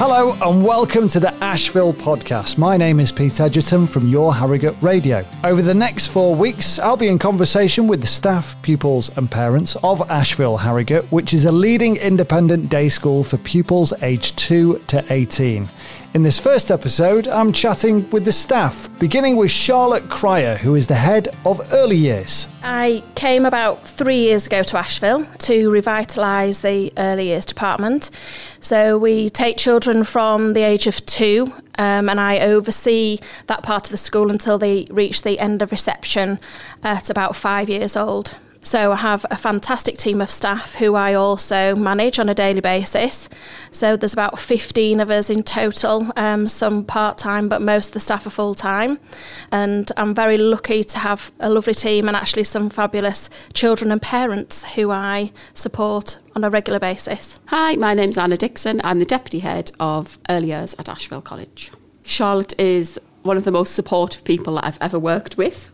Hello and welcome to the Asheville podcast. My name is Pete Edgerton from Your Harrogate Radio. Over the next 4 weeks, I'll be in conversation with the staff, pupils and parents of Asheville Harrogate, which is a leading independent day school for pupils aged 2 to 18. In this first episode, I'm chatting with the staff, beginning with Charlotte Cryer, who is the head of early years. I came about 3 years ago to Asheville to revitalise the early years department. So we take children from the age of 2 and I oversee that part of the school until they reach the end of reception at about 5 years old. So I have a fantastic team of staff who I also manage on a daily basis. So there's about 15 of us in total, some part-time, but most of the staff are full-time. And I'm very lucky to have a lovely team and actually some fabulous children and parents who I support on a regular basis. Hi, my name's Anna Dixon. I'm the Deputy Head of Early Years at Asheville College. Charlotte is one of the most supportive people that I've ever worked with.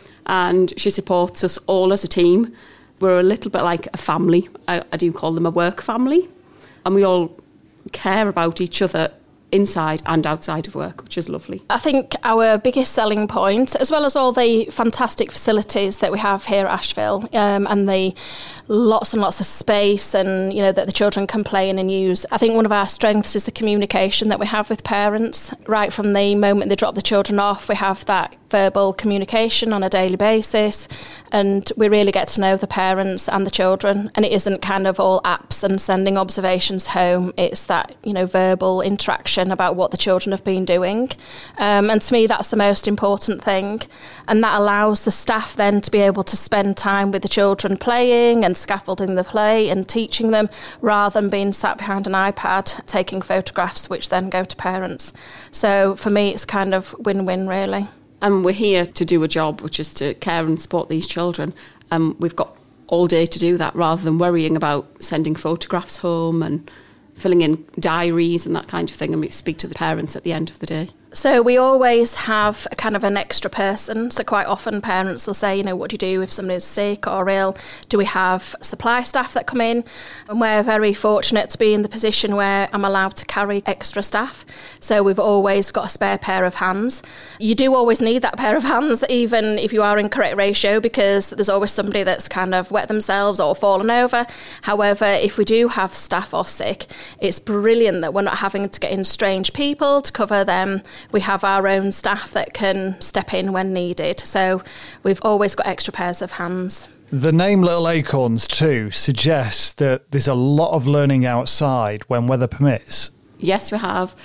And she supports us all as a team. We're a little bit like a family. I do call them a work family. And we all care about each other inside and outside of work, which is lovely. I think our biggest selling point, as well as all the fantastic facilities that we have here at Asheville, and the lots and lots of space and, you know, that the children can play in and use. I think one of our strengths is the communication that we have with parents. Right from the moment they drop the children off, we have that verbal communication on a daily basis, and we really get to know the parents and the children. And it isn't kind of all apps and sending observations home. It's that, you know, verbal interaction about what the children have been doing. And to me, that's the most important thing. And that allows the staff then to be able to spend time with the children playing and scaffolding the play and teaching them, rather than being sat behind an iPad taking photographs which then go to parents. So for me, it's kind of win-win, really. And we're here to do a job, which is to care and support these children. We've got all day to do that, rather than worrying about sending photographs home and filling in diaries and that kind of thing, and we speak to the parents at the end of the day. So we always have a kind of an extra person. So quite often parents will say, you know, what do you do if somebody's sick or ill? Do we have supply staff that come in? And we're very fortunate to be in the position where I'm allowed to carry extra staff. So we've always got a spare pair of hands. You do always need that pair of hands, even if you are in correct ratio, because there's always somebody that's kind of wet themselves or fallen over. However, if we do have staff off sick, it's brilliant that we're not having to get in strange people to cover them. We have our own staff that can step in when needed. So we've always got extra pairs of hands. The name Little Acorns too suggests that there's a lot of learning outside when weather permits. Yes, we have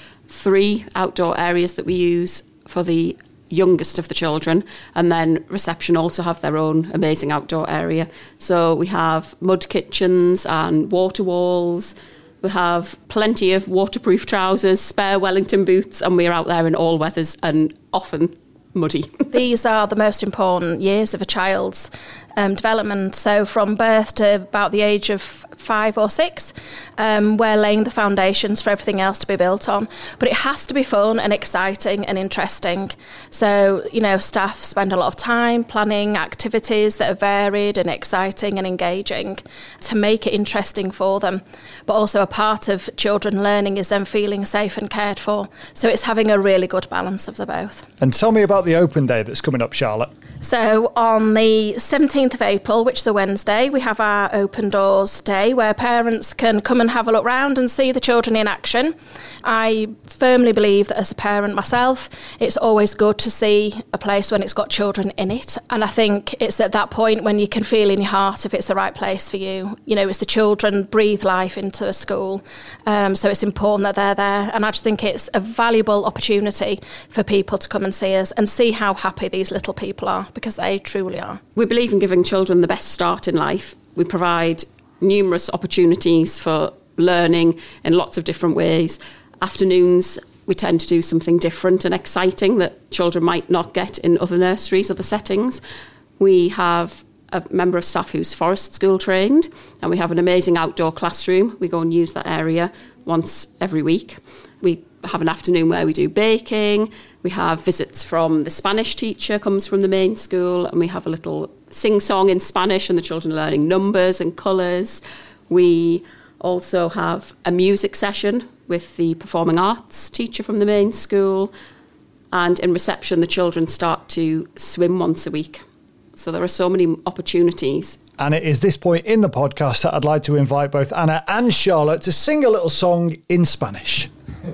3 outdoor areas that we use for the youngest of the children, and then reception also have their own amazing outdoor area. So we have mud kitchens and water walls. We have plenty of waterproof trousers, spare Wellington boots, and we're out there in all weathers and often muddy. These are the most important years of a child's development. So from birth to about the age of 5 or 6, we're laying the foundations for everything else to be built on. But it has to be fun and exciting and interesting. So, you know, staff spend a lot of time planning activities that are varied and exciting and engaging to make it interesting for them. But also a part of children learning is them feeling safe and cared for. So it's having a really good balance of the both. And tell me about the open day that's coming up, Charlotte. So on the 17th of April, which is a Wednesday, we have our open doors day where parents can come and have a look round and see the children in action. I firmly believe that as a parent myself, it's always good to see a place when it's got children in it. And I think it's at that point when you can feel in your heart if it's the right place for you. You know, it's the children breathe life into a school. So it's important that they're there. And I just think it's a valuable opportunity for people to come and see us and see how happy these little people are, because they truly are. We believe in giving children the best start in life. We provide numerous opportunities for learning in lots of different ways. Afternoons, we tend to do something different and exciting that children might not get in other nurseries, other settings. We have a member of staff who's forest school trained, and we have an amazing outdoor classroom. We go and use that area once every week. We have an afternoon where we do baking. We have visits from the Spanish teacher, comes from the main school, and we have a little sing-song in Spanish, and the children are learning numbers and colours. We also have a music session with the performing arts teacher from the main school. And in reception, the children start to swim once a week. So there are so many opportunities. And it is this point in the podcast that I'd like to invite both Anna and Charlotte to sing a little song in Spanish.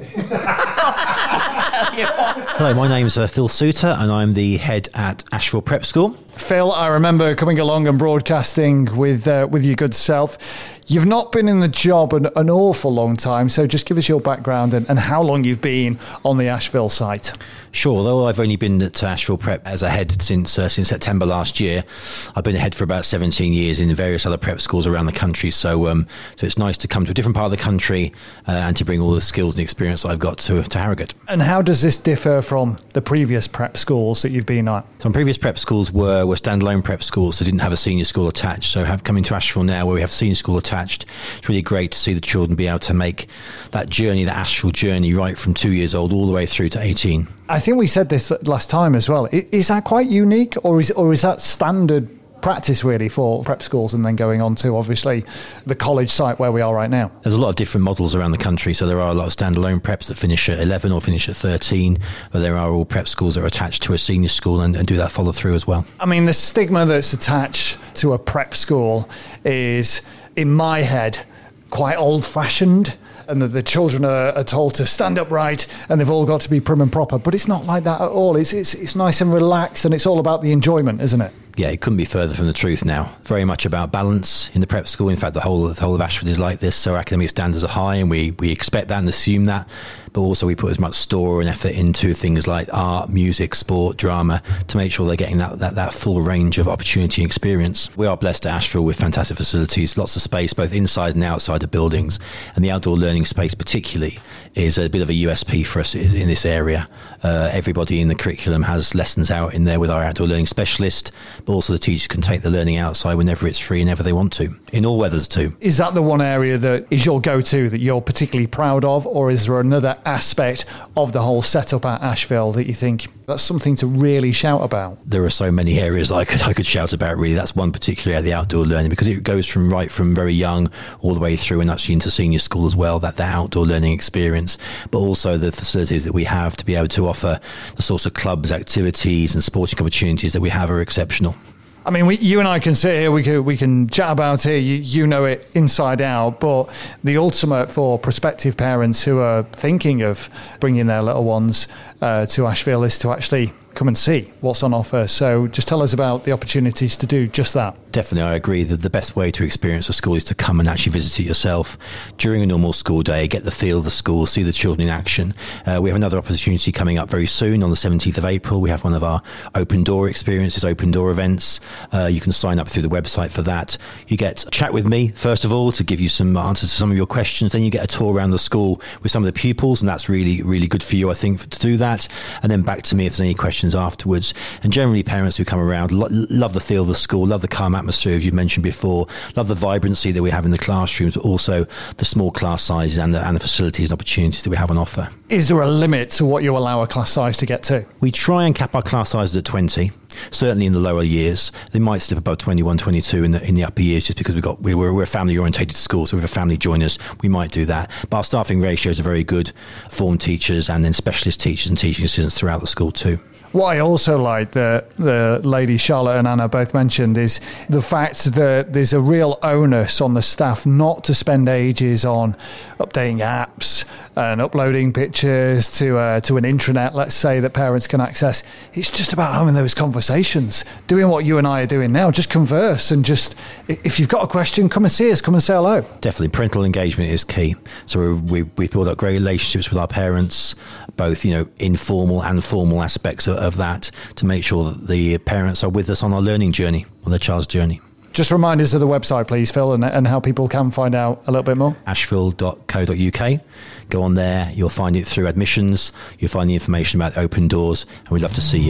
Hello, my name's Phil Suter and I'm the head at Ashville Prep School. Phil, I remember coming along and broadcasting with your good self. You've not been in the job an awful long time, so just give us your background and how long you've been on the Ashville site. Sure, although I've only been at Ashville Prep as a head since September last year, I've been a head for about 17 years in various other prep schools around the country. So it's nice to come to a different part of the country and to bring all the skills and experience that I've got to Harrogate. And how does this differ from the previous prep schools that you've been at? Some previous prep schools were standalone prep schools, so didn't have a senior school attached. So coming to Ashville now, where we have senior school attached, it's really great to see the children be able to make that journey, that Ashville journey, right from 2 years old all the way through to 18. I think we said this last time as well. Is that quite unique, or is that standard practice really for prep schools and then going on to obviously the college site where we are right now? There's a lot of different models around the country, so there are a lot of standalone preps that finish at 11 or finish at 13, but there are all prep schools that are attached to a senior school and do that follow through as well. I mean, the stigma that's attached to a prep school is, in my head, quite old-fashioned, and that the children are told to stand upright and they've all got to be prim and proper. But it's not like that at all. It's nice and relaxed, and it's all about the enjoyment, isn't it? Yeah, it couldn't be further from the truth now. Very much about balance in the prep school. In fact, the whole of Ashford is like this. So academic standards are high, and we expect that and assume that. But also we put as much store and effort into things like art, music, sport, drama to make sure they're getting that full range of opportunity and experience. We are blessed at Ashville with fantastic facilities, lots of space, both inside and outside of buildings. And the outdoor learning space particularly is a bit of a USP for us in this area. Everybody in the curriculum has lessons out in there with our outdoor learning specialist, but also the teachers can take the learning outside whenever it's free and whenever they want to, in all weathers too. Is that the one area that is your go-to that you're particularly proud of, or is there another aspect of the whole setup at Ashville that you think that's something to really shout about? There are so many areas I could shout about, really. That's one particularly, the outdoor learning, because it goes from very young all the way through and actually into senior school as well, that outdoor learning experience, but also the facilities that we have to be able to offer the sorts of clubs, activities and sporting opportunities that we have are exceptional. I mean, you and I can sit here, we can chat about it, you know it inside out, but the ultimate for prospective parents who are thinking of bringing their little ones to Ashville is to actually come and see what's on offer. So just tell us about the opportunities to do just that. Definitely, I agree that the best way to experience a school is to come and actually visit it yourself during a normal school day, get the feel of the school, see the children in action. We have another opportunity coming up very soon on the 17th of April. We have one of our open door experiences, open door events. You can sign up through the website for that. You get a chat with me, first of all, to give you some answers to some of your questions. Then you get a tour around the school with some of the pupils, and that's really, really good for you, I think, to do that. And then back to me if there's any questions afterwards. And generally, parents who come around love the feel of the school, love the calm atmosphere, as you mentioned before, love the vibrancy that we have in the classrooms, but also the small class sizes and the facilities and opportunities that we have on offer. Is there a limit to what you allow a class size to get to? We try and cap our class sizes at 20. Certainly in the lower years. They might slip above 21, 22 in the upper years, just because we're a family orientated school, so if a family join us, we might do that. But our staffing ratios are very good, form teachers and then specialist teachers and teaching assistants throughout the school too. What I also like that the ladies Charlotte and Anna both mentioned is the fact that there's a real onus on the staff not to spend ages on updating apps and uploading pictures to an intranet, let's say, that parents can access. It's just about having those conversations, doing what you and I are doing now, just converse and just, if you've got a question, come and see us, come and say hello. Definitely, parental engagement is key. So we've built up great relationships with our parents, both informal and formal aspects of that, to make sure that the parents are with us on our learning journey, on their child's journey. Just remind us of the website, please, Phil, and how people can find out a little bit more. ashville.co.uk. Go on there, you'll find it through admissions, you'll find the information about open doors, and we'd love to see you.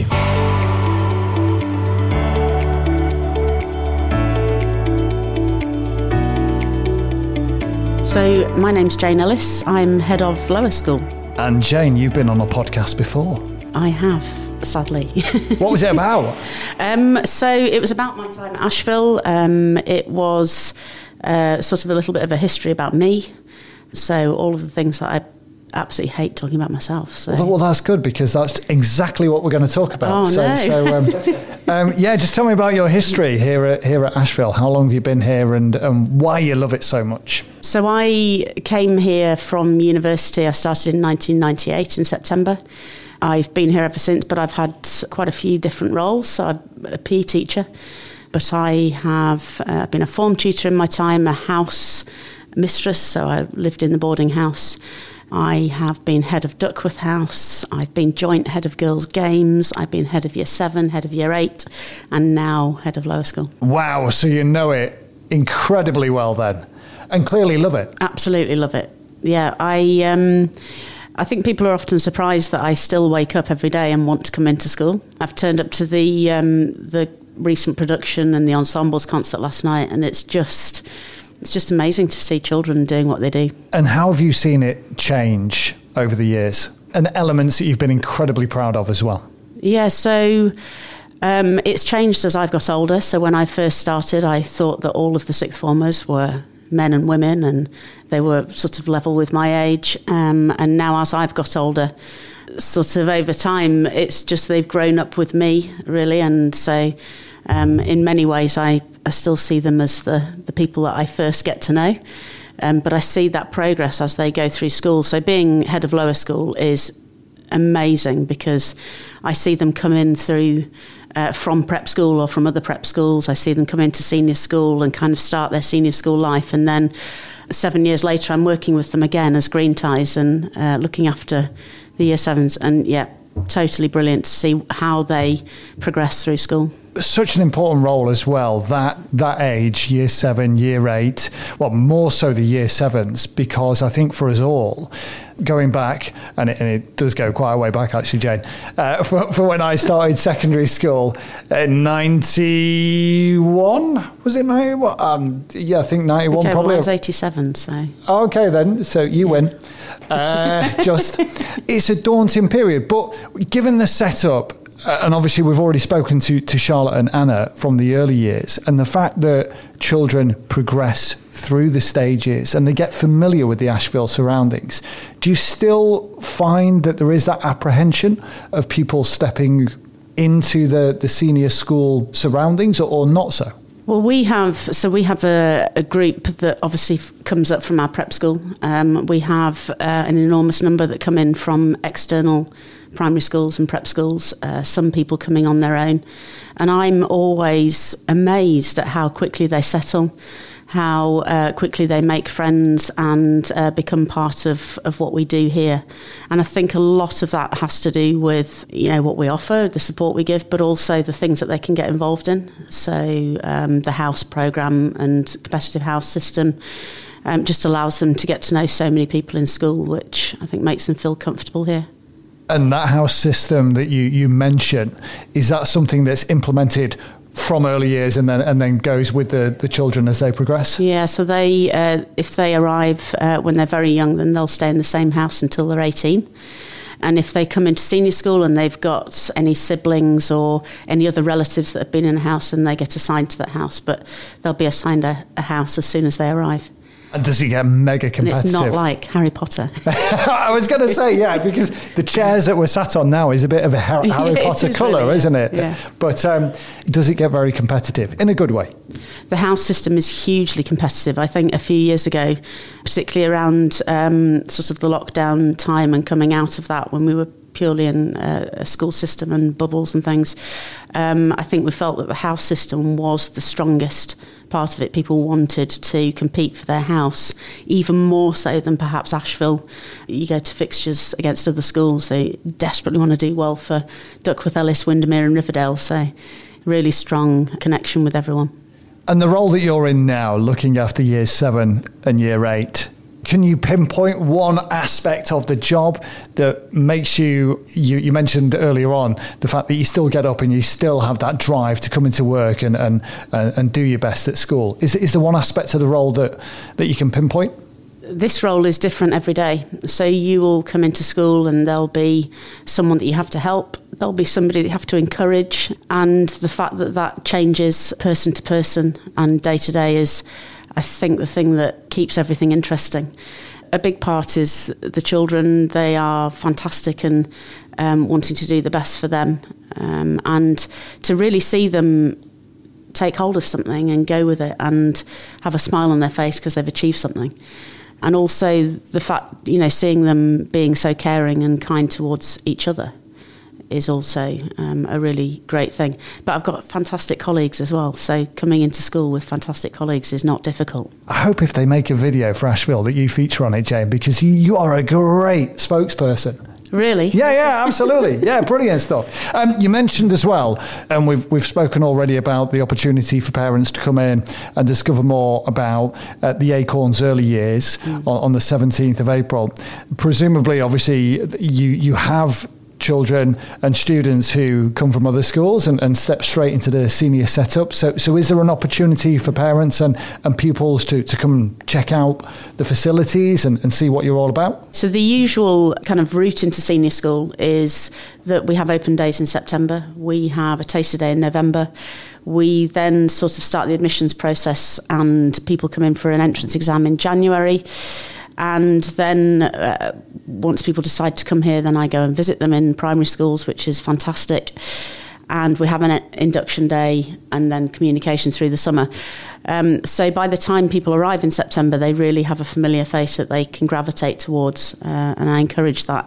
So my name's Jane Ellis, I'm head of lower school. And Jane, you've been on a podcast before. I have, sadly. What was it about? So it was about my time at Ashville. It was sort of a little bit of a history about me. So all of the things that I absolutely hate talking about myself. So. Well, that's good, because that's exactly what we're going to talk about. Just tell me about your history here at Ashville. How long have you been here, and why you love it so much? So I came here from university. I started in 1998 in September. I've been here ever since, but I've had quite a few different roles. So I'm a PE teacher, but I have been a form tutor in my time, a house mistress, so I lived in the boarding house. I have been head of Duckworth House, I've been joint head of Girls' Games, I've been head of Year 7, head of Year 8, and now head of Lower School. Wow, so you know it incredibly well then, and clearly love it. Absolutely love it. Yeah, I think people are often surprised that I still wake up every day and want to come into school. I've turned up to the recent production and the ensembles concert last night, and it's just amazing to see children doing what they do. And how have you seen it change over the years? And elements that you've been incredibly proud of as well? Yeah, so it's changed as I've got older. So when I first started, I thought that all of the sixth formers were men and women, and they were sort of level with my age. And now as I've got older, sort of over time, it's just they've grown up with me, really. And so in many ways, I still see them as the people that I first get to know. But I see that progress as they go through school. So being head of Lower School is amazing, because I see them come in through from prep school or from other prep schools. I see them come into senior school and kind of start their senior school life. And then 7 years later, I'm working with them again as green ties and looking after the Year 7s. And yeah, totally brilliant to see how they progress through school. Such an important role as well, that age, Year 7, Year 8, well, more so the Year 7s, because I think for us all, going back, and it does go quite a way back actually, Jane, for when I started secondary school in 91, was it 91? Yeah, I think 91 okay, probably. Well, I was 87, so. Okay then, so you win. It's a daunting period, but given the setup, and obviously we've already spoken to Charlotte and Anna from the early years, and the fact that children progress through the stages and they get familiar with the Ashville surroundings, do you still find that there is that apprehension of people stepping into the senior school surroundings, or not so? Well, we have a group that obviously comes up from our prep school. We have an enormous number that come in from external primary schools and prep schools, some people coming on their own. And I'm always amazed at how quickly they settle, how quickly they make friends and become part of what we do here. And I think a lot of that has to do with, what we offer, the support we give, but also the things that they can get involved in. So the house programme and competitive house system just allows them to get to know so many people in school, which I think makes them feel comfortable here. And that house system that you mentioned, is that something that's implemented from early years and then goes with the children as they progress? Yeah, so they if they arrive when they're very young, then they'll stay in the same house until they're 18. And if they come into senior school and they've got any siblings or any other relatives that have been in a house, then they get assigned to that house, but they'll be assigned a house as soon as they arrive. And does it get mega competitive? And it's not like Harry Potter. I was going to say, yeah, because the chairs that we're sat on now is a bit of a Harry Potter colour, really, isn't it? Yeah. But does it get very competitive in a good way? The house system is hugely competitive. I think a few years ago, particularly around sort of the lockdown time and coming out of that, when we were purely in a school system and bubbles and things, I think we felt that the house system was the strongest part of it. People wanted to compete for their house, even more so than perhaps Ashville. You go to fixtures against other schools, they desperately want to do well for Duckworth, Ellis, Windermere and Riverdale, so really strong connection with everyone. And the role that you're in now, looking after Year 7 and Year 8, can you pinpoint one aspect of the job that makes you mentioned earlier on, the fact that you still get up and you still have that drive to come into work and do your best at school? Is there one aspect of the role that you can pinpoint? This role is different every day. So you will come into school and there'll be someone that you have to help. There'll be somebody that you have to encourage. And the fact that changes person to person and day to day is, I think, the thing that keeps everything interesting. a big part is the children. They are fantastic and wanting to do the best for them, and to really see them take hold of something and go with it and have a smile on their face because they've achieved something. And also the fact, seeing them being so caring and kind towards each other is also a really great thing. But I've got fantastic colleagues as well, so coming into school with fantastic colleagues is not difficult. I hope if they make a video for Ashville that you feature on it, Jane, because you are a great spokesperson. Really? Yeah, absolutely. Yeah, brilliant stuff. You mentioned as well, and we've spoken already about the opportunity for parents to come in and discover more about the Acorns early years on the 17th of April. Presumably, obviously, you have children and students who come from other schools and step straight into the senior setup. So is there an opportunity for parents and pupils to come and check out the facilities and see what you're all about? So the usual kind of route into senior school is that we have open days in September. We have a taster day in November. We then sort of start the admissions process and people come in for an entrance exam in January. And then once people decide to come here, then I go and visit them in primary schools, which is fantastic. And we have an induction day and then communication through the summer. So by the time people arrive in September, they really have a familiar face that they can gravitate towards. And I encourage that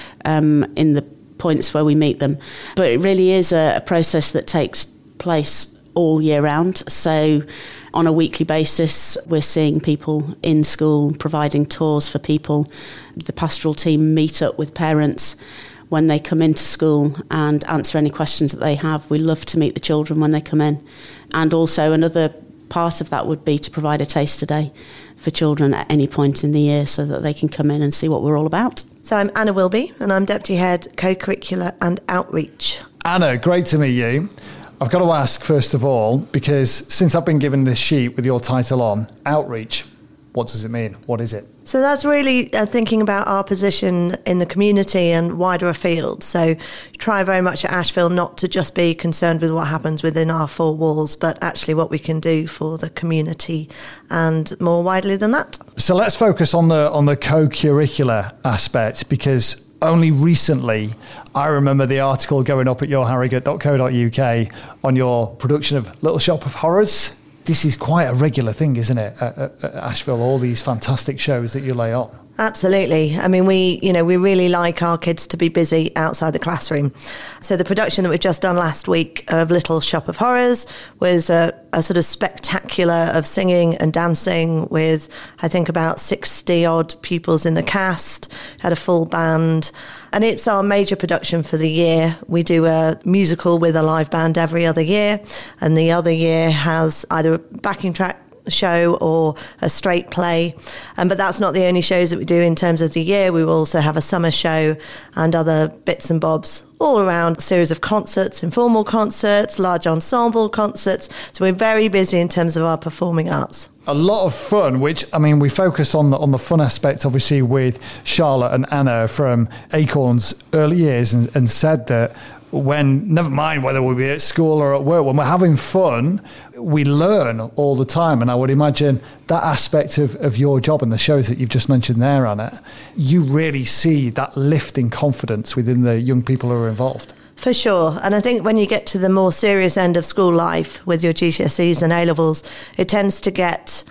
in the points where we meet them. But it really is a process that takes place all year round. So on a weekly basis, we're seeing people in school, providing tours for people. The pastoral team meet up with parents when they come into school and answer any questions that they have. We love to meet the children when they come in. And also another part of that would be to provide a taster day for children at any point in the year so that they can come in and see what we're all about. So I'm Anna Wilby and I'm Deputy Head Co-Curricular and Outreach. Anna, great to meet you. I've got to ask, first of all, because since I've been given this sheet with your title on, outreach, what does it mean? What is it? So that's really thinking about our position in the community and wider afield. So try very much at Ashville not to just be concerned with what happens within our four walls, but actually what we can do for the community and more widely than that. So let's focus on the co-curricular aspect, because only recently I remember the article going up at yourharrogate.co.uk on your production of Little Shop of Horrors. This is quite a regular thing, isn't it, at Ashville, all these fantastic shows that you lay on? Absolutely. I mean, we really like our kids to be busy outside the classroom. So the production that we've just done last week of Little Shop of Horrors was a sort of spectacular of singing and dancing with, I think, about 60 odd pupils in the cast, had a full band. And it's our major production for the year. We do a musical with a live band every other year. And the other year has either a backing track show or a straight play, but that's not the only shows that we do in terms of the year. We will also have a summer show and other bits and bobs all around, a series of concerts, informal concerts, large ensemble concerts. So we're very busy in terms of our performing arts. A lot of fun, which, I mean, we focus on the fun aspect, obviously, with Charlotte and Anna from Acorns early years, and said that when, never mind whether we'll be at school or at work, when we're having fun, we learn all the time. And I would imagine that aspect of your job and the shows that you've just mentioned there, Anna, you really see that lift in confidence within the young people who are involved. For sure. And I think when you get to the more serious end of school life with your GCSEs and A-levels, it tends to get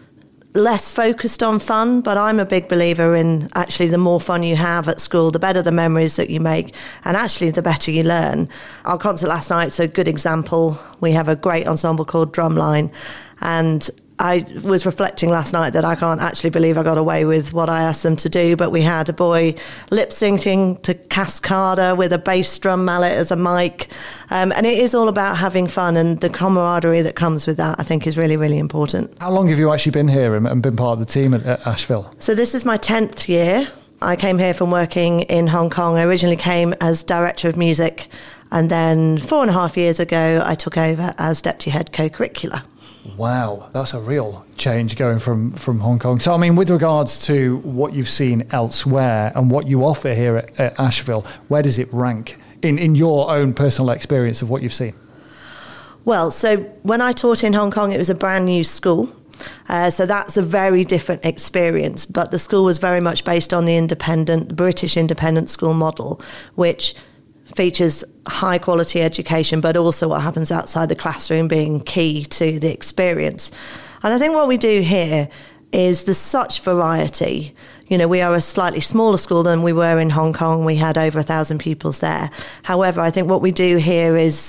less focused on fun, but I'm a big believer in actually the more fun you have at school, the better the memories that you make, and actually the better you learn. Our concert last night's a good example. We have a great ensemble called Drumline, and I was reflecting last night that I can't actually believe I got away with what I asked them to do, but we had a boy lip-syncing to Cascada with a bass drum mallet as a mic, and it is all about having fun, and the camaraderie that comes with that I think is really, really important. How long have you actually been here and been part of the team at Ashville? So this is my 10th year. I came here from working in Hong Kong. I originally came as Director of Music, and then 4.5 years ago I took over as Deputy Head Co-Curricular. Wow, that's a real change going from Hong Kong. So, I mean, with regards to what you've seen elsewhere and what you offer here at Ashville, where does it rank in your own personal experience of what you've seen? Well, so when I taught in Hong Kong, it was a brand new school. So that's a very different experience. But the school was very much based on the British independent school model, which features high quality education, but also what happens outside the classroom being key to the experience. And I think what we do here is there's such variety. You know, we are a slightly smaller school than we were in Hong Kong. We had over 1,000 pupils there. However, I think what we do here is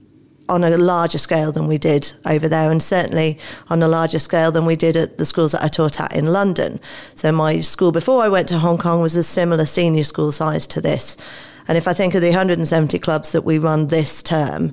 on a larger scale than we did over there, and certainly on a larger scale than we did at the schools that I taught at in London. So my school before I went to Hong Kong was a similar senior school size to this. And if I think of the 170 clubs that we run this term,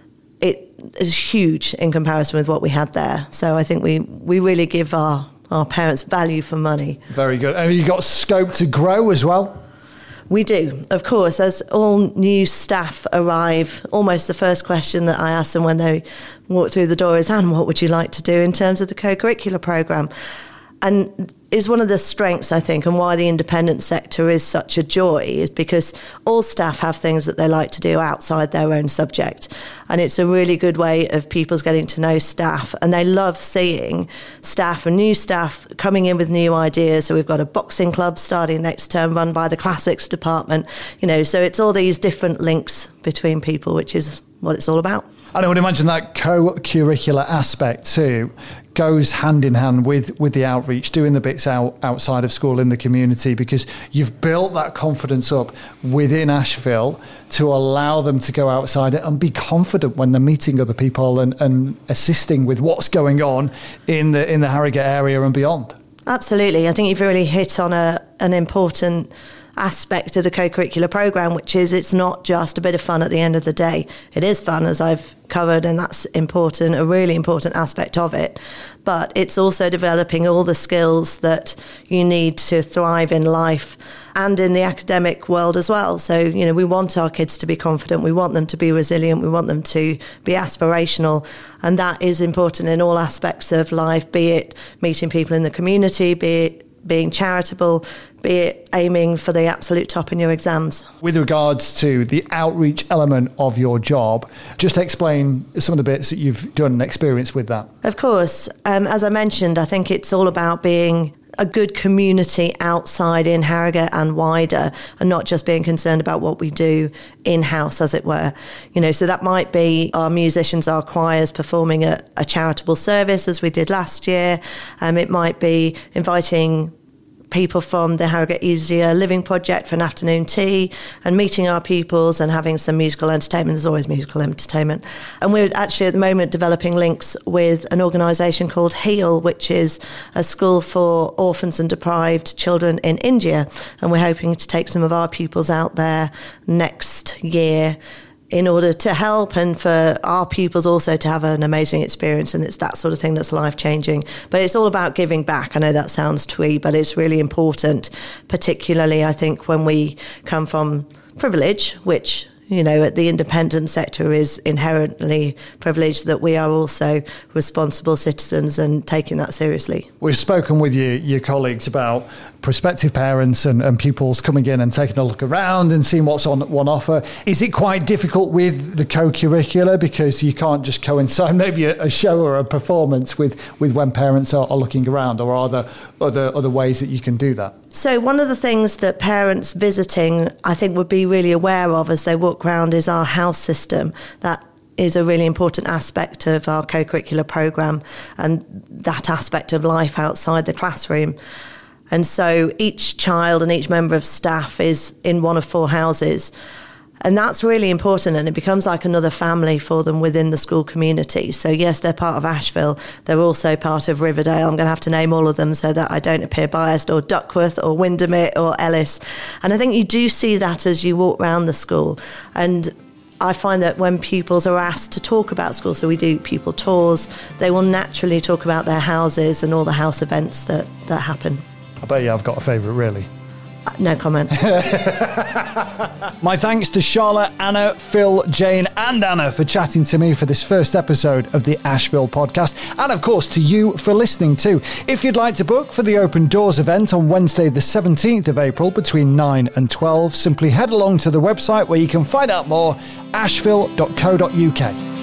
it is huge in comparison with what we had there. So I think we really give our parents value for money. Very good. Have you got scope to grow as well? We do, of course. As all new staff arrive, almost the first question that I ask them when they walk through the door is, Anne, what would you like to do in terms of the co-curricular programme? And is one of the strengths, I think, and why the independent sector is such a joy is because all staff have things that they like to do outside their own subject. And it's a really good way of people getting to know staff. And they love seeing staff and new staff coming in with new ideas. So we've got a boxing club starting next term run by the classics department. You know, so it's all these different links between people, which is what it's all about. And I would imagine that co-curricular aspect too goes hand in hand with the outreach, doing the bits outside of school in the community, because you've built that confidence up within Ashville to allow them to go outside and be confident when they're meeting other people and assisting with what's going on in the Harrogate area and beyond. Absolutely. I think you've really hit on an important aspect of the co-curricular programme, which is it's not just a bit of fun at the end of the day. It is fun, as I've covered, and that's important, a really important aspect of it. But it's also developing all the skills that you need to thrive in life and in the academic world as well. So, you know, we want our kids to be confident, we want them to be resilient, we want them to be aspirational, and that is important in all aspects of life, be it meeting people in the community, be it being charitable, be it aiming for the absolute top in your exams. With regards to the outreach element of your job, just explain some of the bits that you've done and experienced with that. Of course. As I mentioned, I think it's all about being a good community outside in Harrogate and wider, and not just being concerned about what we do in-house, as it were. You know, so that might be our musicians, our choirs performing a charitable service, as we did last year. It might be inviting people from the Harrogate Easier Living Project for an afternoon tea and meeting our pupils and having some musical entertainment. There's always musical entertainment. And we're actually at the moment developing links with an organisation called HEAL, which is a school for orphans and deprived children in India. And we're hoping to take some of our pupils out there next year in order to help and for our pupils also to have an amazing experience. And it's that sort of thing that's life-changing. But it's all about giving back. I know that sounds twee, but it's really important, particularly, I think, when we come from privilege, which, you know, the independent sector is inherently privileged, that we are also responsible citizens and taking that seriously. We've spoken with your colleagues about prospective parents and pupils coming in and taking a look around and seeing what's on offer. Is it quite difficult with the co-curricular because you can't just coincide maybe a show or a performance with when parents are looking around, or are there other ways that you can do that? So one of the things that parents visiting, I think, would be really aware of as they walk around is our house system. That is a really important aspect of our co-curricular programme and that aspect of life outside the classroom. And so each child and each member of staff is in one of 4 houses. And that's really important, and it becomes like another family for them within the school community. So yes, they're part of Ashville. They're also part of Riverdale. I'm going to have to name all of them so that I don't appear biased, or Duckworth or Windermere or Ellis. And I think you do see that as you walk around the school. And I find that when pupils are asked to talk about school, so we do pupil tours, they will naturally talk about their houses and all the house events that happen. I bet you I've got a favourite, really. No comment. My thanks to Charlotte, Anna, Phil, Jane and Anna for chatting to me for this first episode of the Ashville podcast, and of course to you for listening too. If you'd like to book for the Open Doors event on Wednesday the 17th of April between 9 and 12, simply head along to the website where you can find out more, ashville.co.uk.